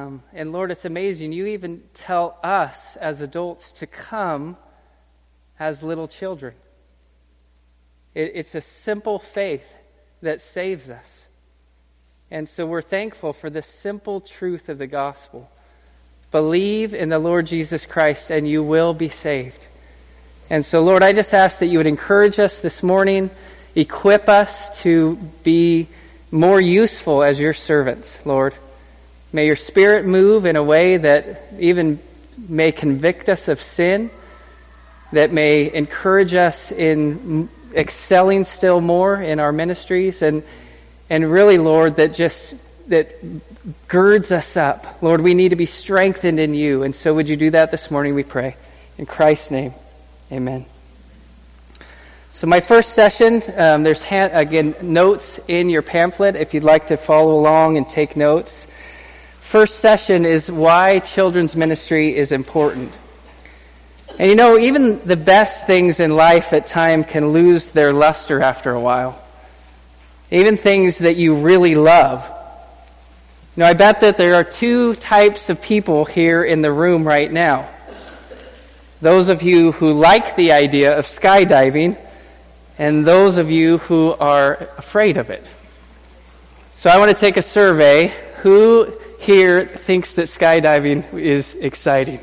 And Lord, it's amazing. You even tell us as adults to come as little children. It's a simple faith that saves us. And so we're thankful for the simple truth of the gospel. Believe in the Lord Jesus Christ and you will be saved. And so, Lord, I just ask that you would encourage us this morning, equip us to be more useful as your servants, Lord. May your Spirit move in a way that even may convict us of sin, that may encourage us in excelling still more in our ministries, and really, Lord, that girds us up. Lord, we need to be strengthened in you. And so would you do that this morning, we pray. In Christ's name, amen. So my first session, there's, again, notes in your pamphlet if you'd like to follow along and take notes. First session is why children's ministry is important. And you know, even the best things in life at times can lose their luster after a while. Even things that you really love. You know, I bet that there are two types of people here in the room right now. Those of you who like the idea of skydiving, and those of you who are afraid of it. So I want to take a survey. Who here thinks that skydiving is exciting?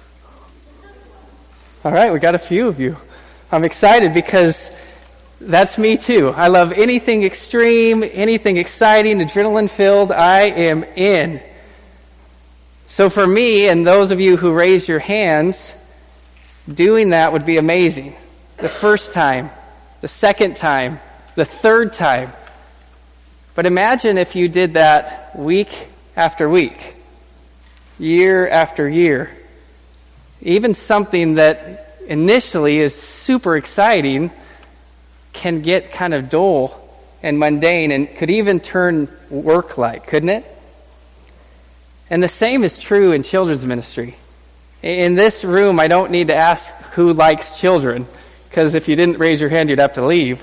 All right, we got a few of you. I'm excited because that's me too. I love anything extreme, anything exciting, adrenaline-filled. I am in. So for me, and those of you who raised your hands, doing that would be amazing. The first time, the second time, the third time. But imagine if you did that week after week, year after year. Even something that initially is super exciting can get kind of dull and mundane and could even turn work-like, couldn't it? And the same is true in children's ministry. In this room, I don't need to ask who likes children, because if you didn't raise your hand, you'd have to leave.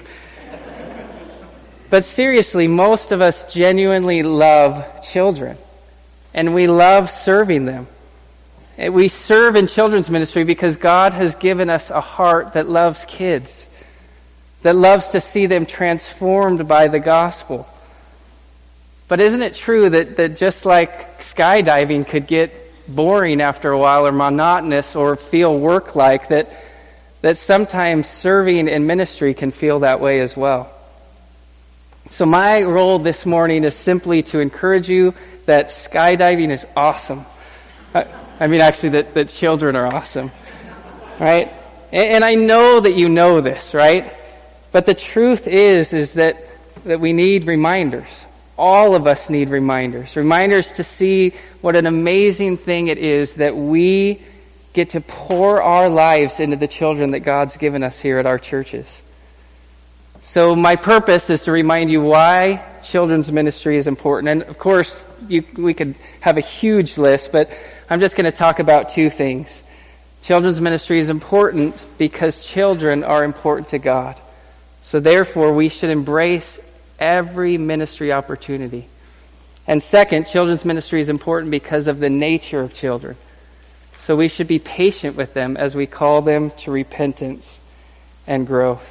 But seriously, most of us genuinely love children, and we love serving them. We serve in children's ministry because God has given us a heart that loves kids, that loves to see them transformed by the gospel. But isn't it true that just like skydiving could get boring after a while or monotonous or feel work-like, that sometimes serving in ministry can feel that way as well? So my role this morning is simply to encourage you that skydiving is awesome. I mean, actually, that children are awesome, right? And I know that you know this, right? But the truth is that we need reminders. All of us need reminders. Reminders to see what an amazing thing it is that we get to pour our lives into the children that God's given us here at our churches. So my purpose is to remind you why children's ministry is important. And of course, we could have a huge list, but I'm just going to talk about two things. Children's ministry is important because children are important to God. So therefore, we should embrace every ministry opportunity. And second, children's ministry is important because of the nature of children. So we should be patient with them as we call them to repentance and growth.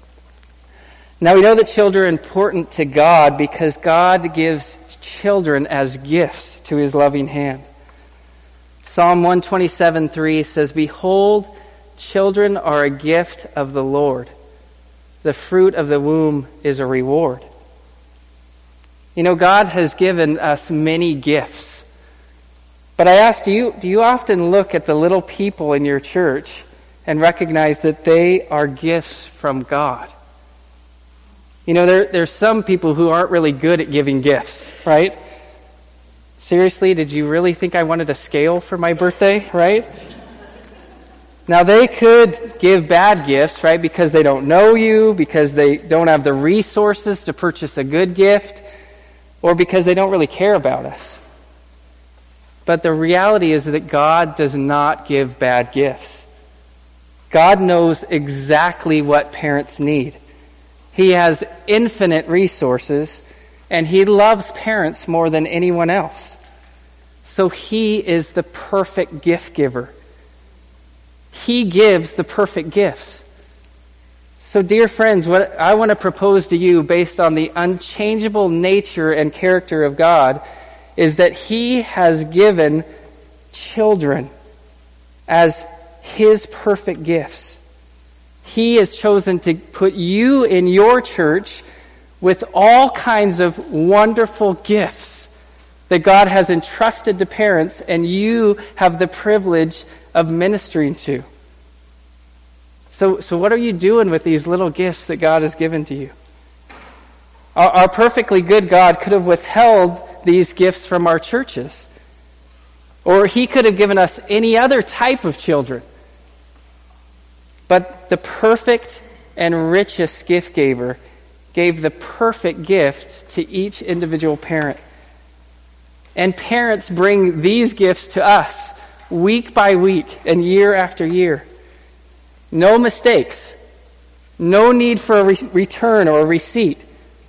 Now we know that children are important to God because God gives children as gifts to his loving hand. Psalm 127:3 says, "Behold, children are a gift of the Lord. The fruit of the womb is a reward." You know, God has given us many gifts. But I ask, do you often look at the little people in your church and recognize that they are gifts from God? You know, there's some people who aren't really good at giving gifts, right? Seriously, did you really think I wanted a scale for my birthday, right? Now, they could give bad gifts, right, because they don't know you, because they don't have the resources to purchase a good gift, or because they don't really care about us. But the reality is that God does not give bad gifts. God knows exactly what parents need. He has infinite resources, and he loves parents more than anyone else. So he is the perfect gift giver. He gives the perfect gifts. So dear friends, what I want to propose to you based on the unchangeable nature and character of God is that he has given children as his perfect gifts. He has chosen to put you in your church with all kinds of wonderful gifts that God has entrusted to parents, and you have the privilege of ministering to. So what are you doing with these little gifts that God has given to you? Our perfectly good God could have withheld these gifts from our churches. Or he could have given us any other type of children. But the perfect and richest gift giver gave the perfect gift to each individual parent. And parents bring these gifts to us week by week and year after year. No mistakes. No need for a return or a receipt.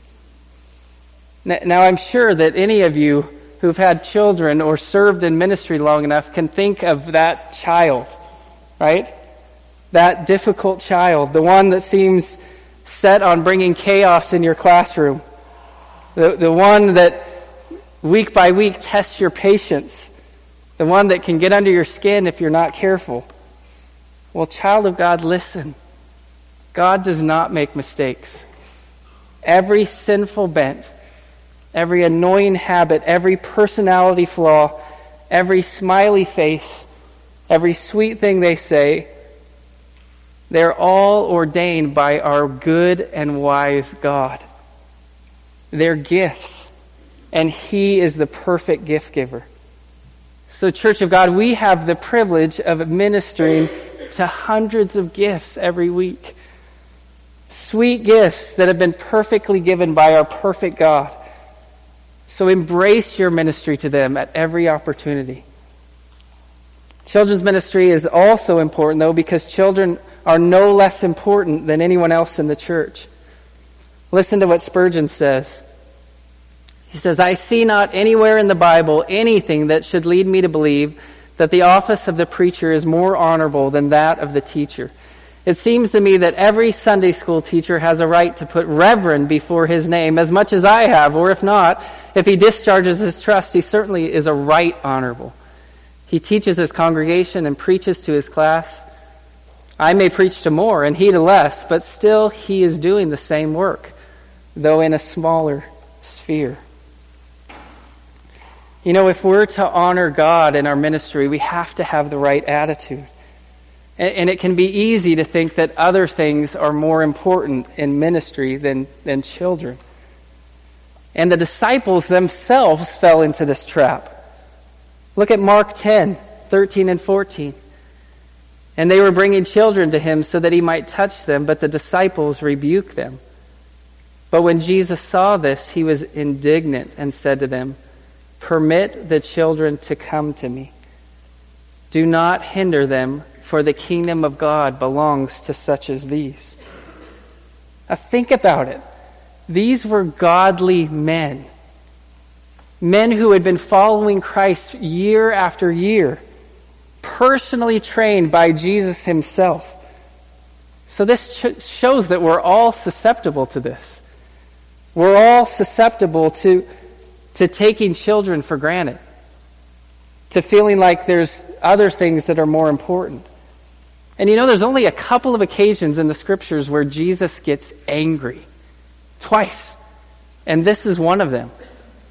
Now I'm sure that any of you who've had children or served in ministry long enough can think of that child, right? That difficult child, the one that seems set on bringing chaos in your classroom, the one that week by week tests your patience, the one that can get under your skin if you're not careful. Well, child of God, listen. God does not make mistakes. Every sinful bent, every annoying habit, every personality flaw, every smiley face, every sweet thing they say, they're all ordained by our good and wise God. They're gifts, and he is the perfect gift giver. So, Church of God, we have the privilege of ministering to hundreds of gifts every week. Sweet gifts that have been perfectly given by our perfect God. So embrace your ministry to them at every opportunity. Children's ministry is also important, though, because children are no less important than anyone else in the church. Listen to what Spurgeon says. He says, "I see not anywhere in the Bible anything that should lead me to believe that the office of the preacher is more honorable than that of the teacher. It seems to me that every Sunday school teacher has a right to put Reverend before his name as much as I have, or if not, if he discharges his trust, he certainly is a right honorable. He teaches his congregation and preaches to his class. I may preach to more and he to less, but still he is doing the same work, though in a smaller sphere." You know, if we're to honor God in our ministry, we have to have the right attitude. And it can be easy to think that other things are more important in ministry than children. And the disciples themselves fell into this trap. Look at Mark 10:13 and 14. "And they were bringing children to him so that he might touch them, but the disciples rebuked them. But when Jesus saw this, he was indignant and said to them, 'Permit the children to come to me. Do not hinder them, for the kingdom of God belongs to such as these.'" Now think about it. These were godly men. Men who had been following Christ year after year, personally trained by Jesus himself. So this shows that we're all susceptible to this. We're all susceptible to taking children for granted, to feeling like there's other things that are more important. And you know, there's only a couple of occasions in the scriptures where Jesus gets angry. Twice. And this is one of them.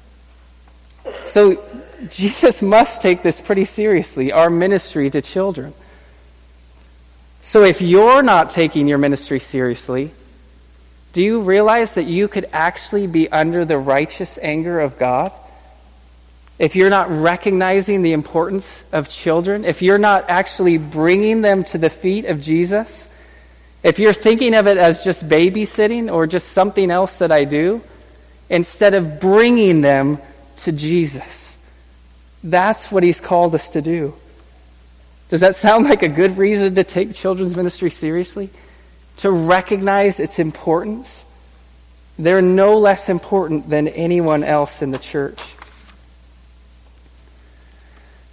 So Jesus must take this pretty seriously, our ministry to children. So if you're not taking your ministry seriously, do you realize that you could actually be under the righteous anger of God? If you're not recognizing the importance of children, if you're not actually bringing them to the feet of Jesus, if you're thinking of it as just babysitting or just something else that I do, instead of bringing them to Jesus. That's what he's called us to do. Does that sound like a good reason to take children's ministry seriously? To recognize its importance? They're no less important than anyone else in the church.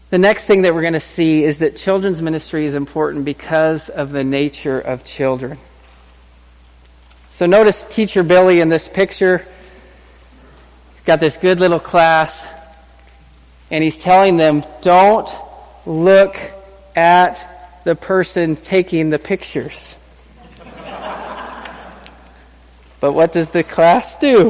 The next thing that we're going to see is that children's ministry is important because of the nature of children. So notice Teacher Billy in this picture. He's got this good little class, and he's telling them, don't look at the person taking the pictures. But what does the class do?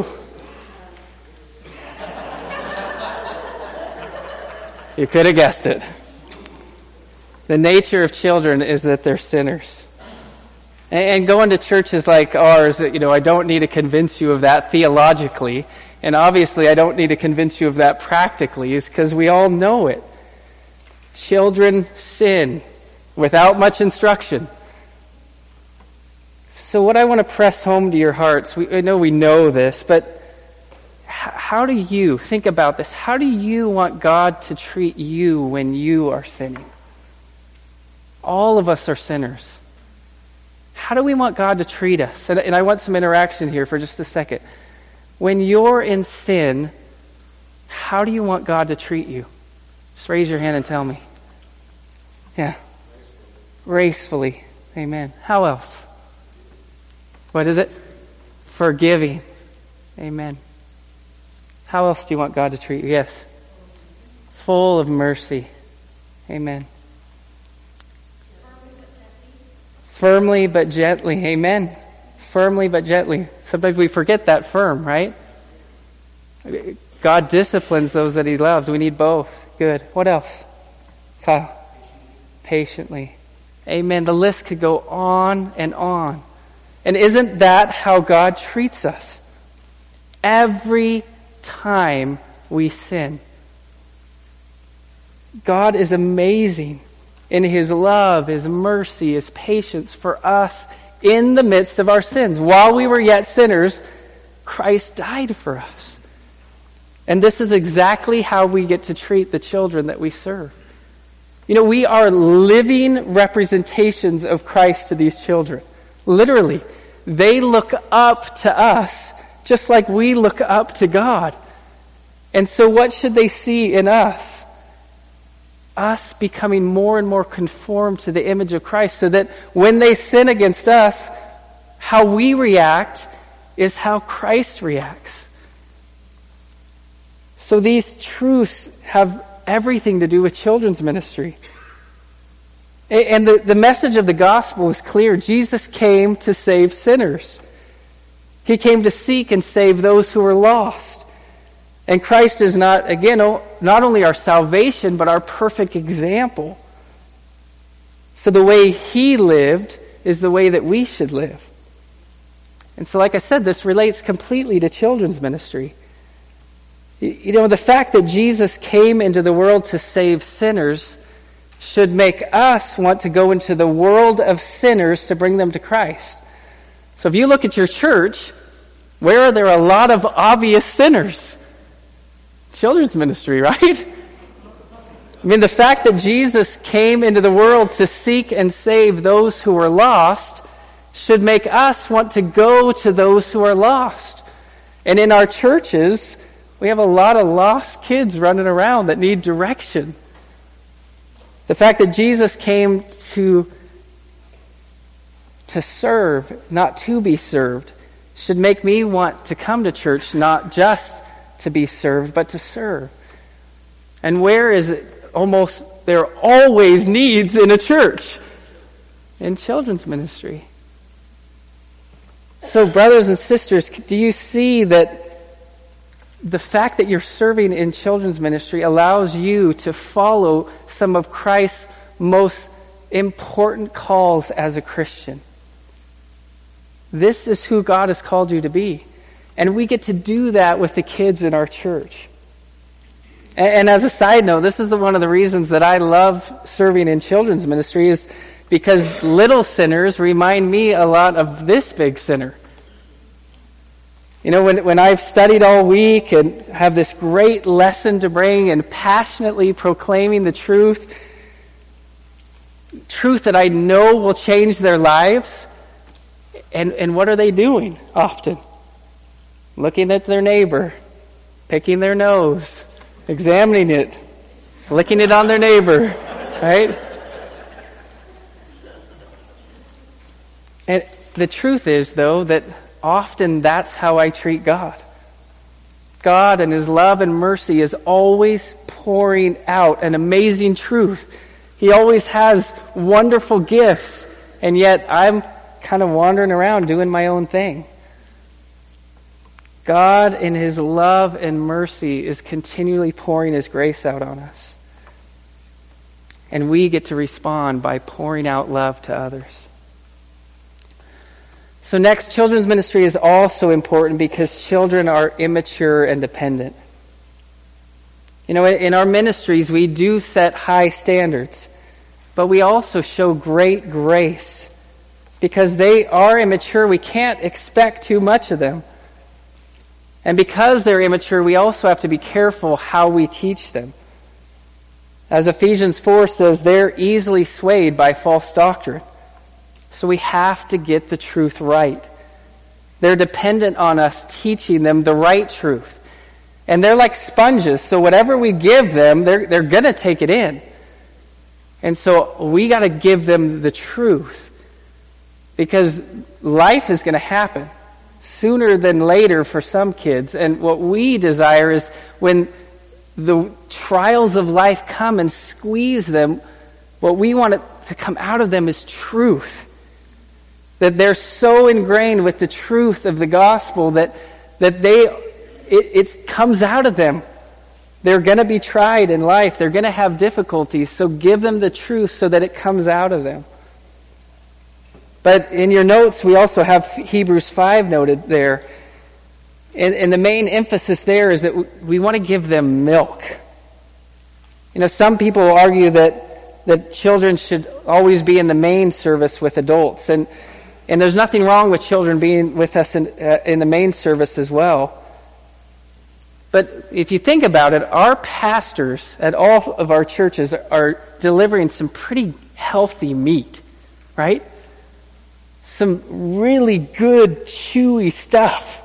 You could have guessed it. The nature of children is that they're sinners. And going to churches like ours, I don't need to convince you of that theologically. And obviously I don't need to convince you of that practically, is because we all know it. Children sin without much instruction. So what I want to press home to your hearts, I know we know this, but how do you think about this? How do you want God to treat you when you are sinning? All of us are sinners. How do we want God to treat us? And I want some interaction here for just a second. When you're in sin, how do you want God to treat you? Just raise your hand and tell me. Yeah. Gracefully. Amen. How else? What is it? Forgiving. Amen. How else do you want God to treat you? Yes. Full of mercy. Amen. Firmly but gently. Amen. Firmly but gently. Sometimes we forget that firm, right? God disciplines those that He loves. We need both. Good. What else? Kyle. Patiently. Amen. The list could go on and on. And isn't that how God treats us? Every time we sin. God is amazing in His love, His mercy, His patience for us in the midst of our sins. While we were yet sinners, Christ died for us. And this is exactly how we get to treat the children that we serve. We are living representations of Christ to these children. Literally. They look up to us just like we look up to God. And so what should they see in us? Us becoming more and more conformed to the image of Christ, so that when they sin against us, how we react is how Christ reacts. So these truths have everything to do with children's ministry. And the message of the gospel is clear. Jesus came to save sinners. He came to seek and save those who were lost. And Christ is not only our salvation, but our perfect example. So the way He lived is the way that we should live. And so, like I said, this relates completely to children's ministry. The fact that Jesus came into the world to save sinners should make us want to go into the world of sinners to bring them to Christ. So if you look at your church, where are there a lot of obvious sinners? Children's ministry, right? The fact that Jesus came into the world to seek and save those who were lost should make us want to go to those who are lost. And in our churches, we have a lot of lost kids running around that need direction. The fact that Jesus came to serve, not to be served, should make me want to come to church, not just to be served, but to serve. And where is it there are always needs in a church? In children's ministry. So brothers and sisters, do you see that the fact that you're serving in children's ministry allows you to follow some of Christ's most important calls as a Christian? This is who God has called you to be. And we get to do that with the kids in our church. And as a side note, this is one of the reasons that I love serving in children's ministry, is because little sinners remind me a lot of this big sinner. When I've studied all week and have this great lesson to bring and passionately proclaiming the truth that I know will change their lives, and what are they doing often? Looking at their neighbor, picking their nose, examining it, flicking it on their neighbor, right? And the truth is, though, that often that's how I treat God. God and His love and mercy is always pouring out an amazing truth. He always has wonderful gifts, and yet I'm kind of wandering around doing my own thing. God in His love and mercy is continually pouring His grace out on us. And we get to respond by pouring out love to others. So next, children's ministry is also important because children are immature and dependent. You know, in our ministries, we do set high standards, but we also show great grace. Because they are immature, we can't expect too much of them. And because they're immature, we also have to be careful how we teach them. As Ephesians 4 says, they're easily swayed by false doctrine. So we have to get the truth right. They're dependent on us teaching them the right truth. And they're like sponges, so whatever we give them, they're going to take it in. And so we got to give them the truth. Because life is going to happen sooner than later for some kids. And what we desire is when the trials of life come and squeeze them, what we want to come out of them is truth. That they're so ingrained with the truth of the gospel that it comes out of them. They're going to be tried in life. They're going to have difficulties. So give them the truth so that it comes out of them. But in your notes, we also have Hebrews 5 noted there. And the main emphasis there is that we want to give them milk. You know, some people argue that children should always be in the main service with adults. And there's nothing wrong with children being with us in the main service as well. But if you think about it, our pastors at all of our churches are delivering some pretty healthy meat, right? Some really good, chewy stuff.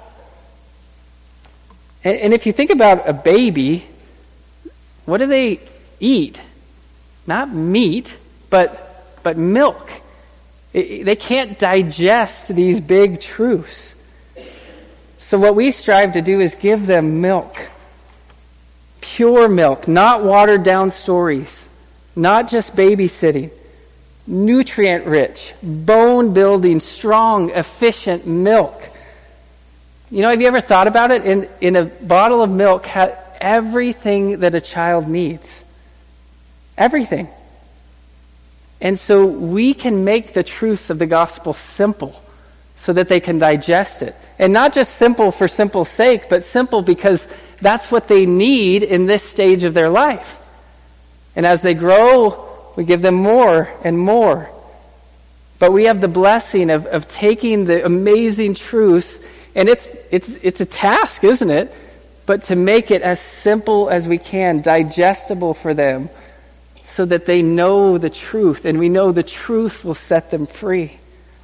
And if you think about a baby, what do they eat? Not meat, but milk. They can't digest these big truths. So what we strive to do is give them milk. Pure milk, not watered down stories. Not just babysitting. Nutrient rich, bone building, strong, efficient milk. You know, have you ever thought about it? In a bottle of milk has everything that a child needs. Everything. And so we can make the truths of the gospel simple so that they can digest it. And not just simple for simple's sake, but simple because that's what they need in this stage of their life. And as they grow, we give them more and more. But we have the blessing of taking the amazing truths, and it's a task, isn't it? But to make it as simple as we can, digestible for them, so that they know the truth, and we know the truth will set them free.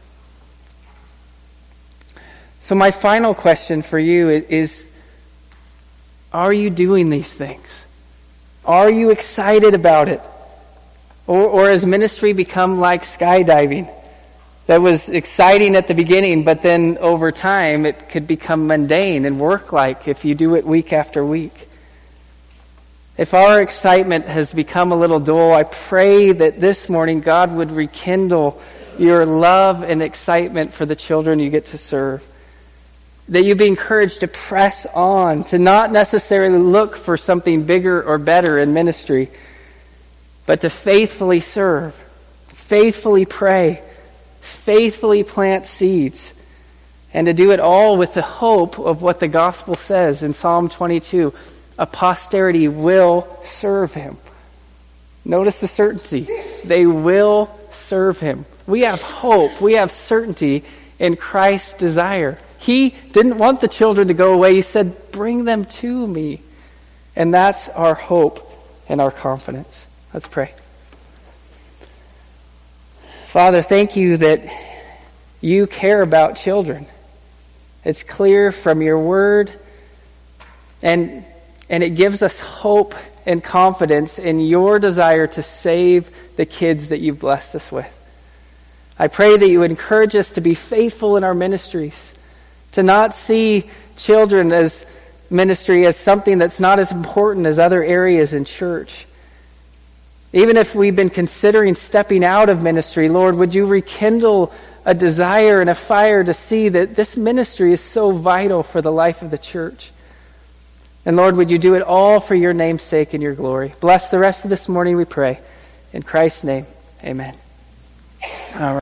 So my final question for you is, are you doing these things? Are you excited about it? Or has ministry become like skydiving? That was exciting at the beginning, but then over time it could become mundane and work-like if you do it week after week. If our excitement has become a little dull, I pray that this morning God would rekindle your love and excitement for the children you get to serve. That you be encouraged to press on, to not necessarily look for something bigger or better in ministry, but to faithfully serve, faithfully pray, faithfully plant seeds, and to do it all with the hope of what the gospel says in Psalm 22. A posterity will serve him. Notice the certainty. They will serve him. We have hope. We have certainty in Christ's desire. He didn't want the children to go away. He said, bring them to me. And that's our hope and our confidence. Let's pray. Father, thank you that you care about children. It's clear from your word, and it gives us hope and confidence in your desire to save the kids that you've blessed us with. I pray that you would encourage us to be faithful in our ministries, to not see children as ministry as something that's not as important as other areas in church. Even if we've been considering stepping out of ministry, Lord, would you rekindle a desire and a fire to see that this ministry is so vital for the life of the church. And Lord, would you do it all for your name's sake and your glory. Bless the rest of this morning, we pray. In Christ's name, amen. All right.